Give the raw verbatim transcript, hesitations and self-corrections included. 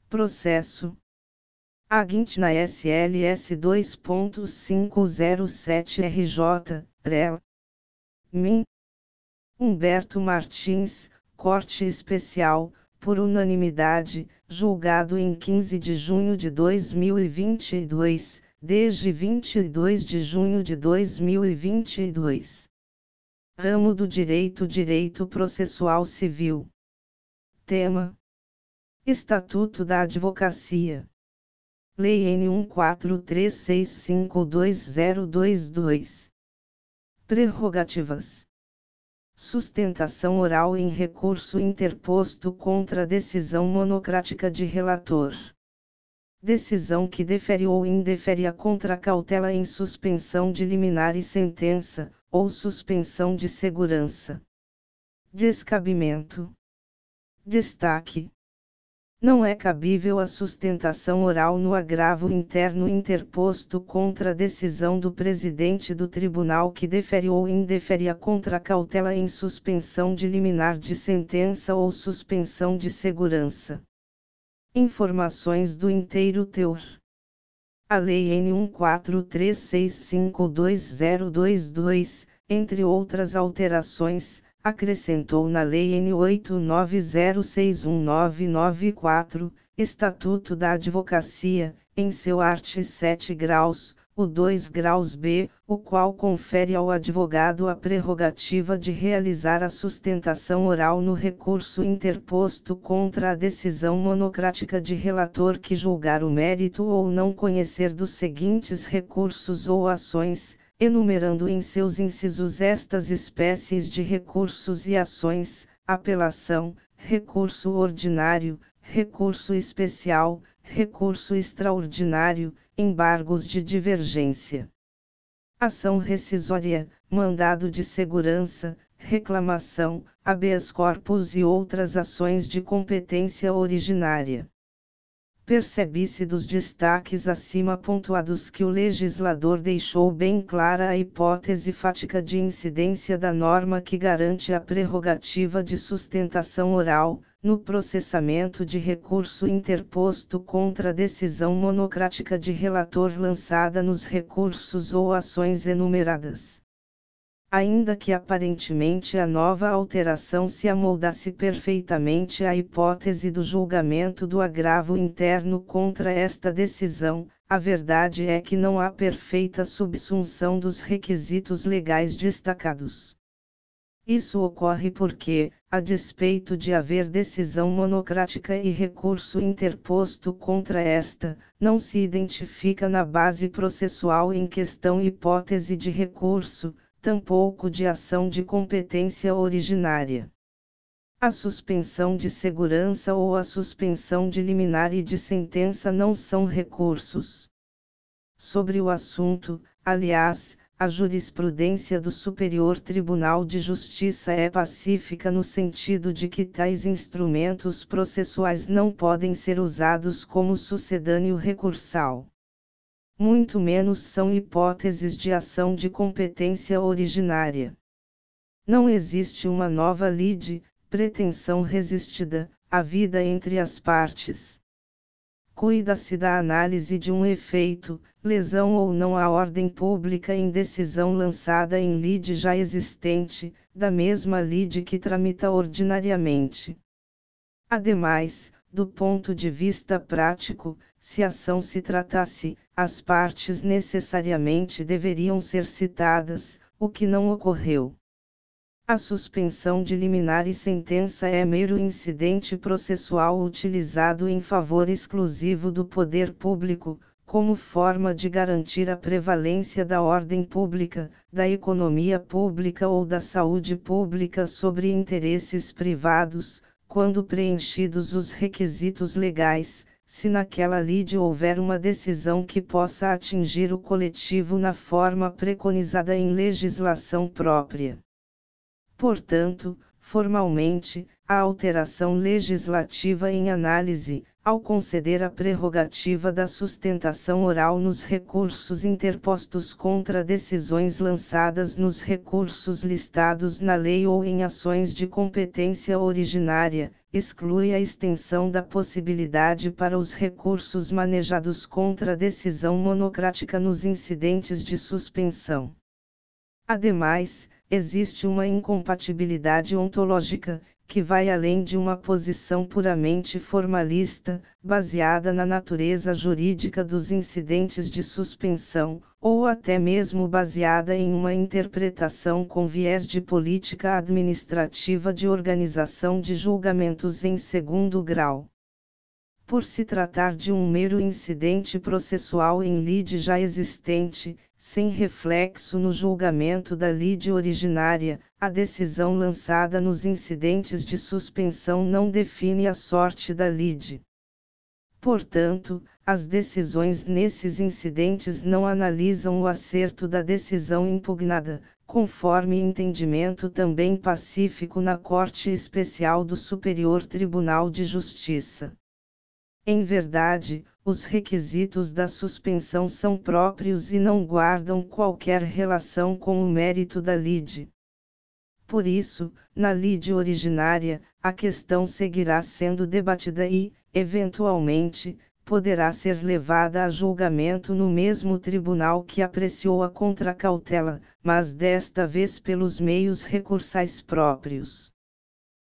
Processo Aguinte na S L S dois ponto quinhentos e sete R J, R E L. Min. Humberto Martins, Corte Especial, por unanimidade, julgado em quinze de junho de dois mil e vinte e dois, desde vinte e dois de junho de dois mil e vinte e dois. Ramo do Direito Direito Processual Civil. Tema: Estatuto da Advocacia. Lei N um quatro três seis cinco dois zero dois dois. Prerrogativas. Sustentação oral em recurso interposto contra decisão monocrática de relator. Decisão que defere ou indefere a contracautela em suspensão de liminar e sentença, ou suspensão de segurança. Descabimento. Destaque: não é cabível a sustentação oral no agravo interno interposto contra a decisão do presidente do tribunal que defere ou indefere a contracautela em suspensão de liminar de sentença ou suspensão de segurança. Informações do inteiro teor. A Lei N um quatro três seis cinco dois zero dois dois, entre outras alterações, acrescentou na Lei N oito nove zero seis um nove nove quatro, Estatuto da Advocacia, em seu art. sete graus, o dois graus B, o qual confere ao advogado a prerrogativa de realizar a sustentação oral no recurso interposto contra a decisão monocrática de relator que julgar o mérito ou não conhecer dos seguintes recursos ou ações, enumerando em seus incisos estas espécies de recursos e ações: apelação, recurso ordinário, recurso especial, recurso extraordinário, embargos de divergência, ação rescisória, mandado de segurança, reclamação, habeas corpus e outras ações de competência originária. Percebe-se dos destaques acima pontuados que o legislador deixou bem clara a hipótese fática de incidência da norma que garante a prerrogativa de sustentação oral, no processamento de recurso interposto contra a decisão monocrática de relator lançada nos recursos ou ações enumeradas. Ainda que aparentemente a nova alteração se amoldasse perfeitamente à hipótese do julgamento do agravo interno contra esta decisão, a verdade é que não há perfeita subsunção dos requisitos legais destacados. Isso ocorre porque, a despeito de haver decisão monocrática e recurso interposto contra esta, não se identifica na base processual em questão hipótese de recurso, tampouco de ação de competência originária. A suspensão de segurança ou a suspensão de liminar e de sentença não são recursos. Sobre o assunto, aliás, a jurisprudência do Superior Tribunal de Justiça é pacífica no sentido de que tais instrumentos processuais não podem ser usados como sucedâneo recursal. Muito menos são hipóteses de ação de competência originária. Não existe uma nova lide, pretensão resistida, havida entre as partes. Cuida-se da análise de um efeito, lesão ou não à ordem pública em decisão lançada em lide já existente, da mesma lide que tramita ordinariamente. Ademais, do ponto de vista prático, se a ação se tratasse, as partes necessariamente deveriam ser citadas, o que não ocorreu. A suspensão de liminar e sentença é mero incidente processual utilizado em favor exclusivo do poder público, como forma de garantir a prevalência da ordem pública, da economia pública ou da saúde pública sobre interesses privados, quando preenchidos os requisitos legais, se naquela lide houver uma decisão que possa atingir o coletivo na forma preconizada em legislação própria. Portanto, formalmente, a alteração legislativa em análise, ao conceder a prerrogativa da sustentação oral nos recursos interpostos contra decisões lançadas nos recursos listados na lei ou em ações de competência originária, exclui a extensão da possibilidade para os recursos manejados contra a decisão monocrática nos incidentes de suspensão. Ademais, existe uma incompatibilidade ontológica, que vai além de uma posição puramente formalista, baseada na natureza jurídica dos incidentes de suspensão, ou até mesmo baseada em uma interpretação com viés de política administrativa de organização de julgamentos em segundo grau. Por se tratar de um mero incidente processual em lide já existente, sem reflexo no julgamento da lide originária, a decisão lançada nos incidentes de suspensão não define a sorte da lide. Portanto, as decisões nesses incidentes não analisam o acerto da decisão impugnada, conforme entendimento também pacífico na Corte Especial do Superior Tribunal de Justiça. Em verdade, os requisitos da suspensão são próprios e não guardam qualquer relação com o mérito da lide. Por isso, na lide originária, a questão seguirá sendo debatida e, eventualmente, poderá ser levada a julgamento no mesmo tribunal que apreciou a contracautela, mas desta vez pelos meios recursais próprios.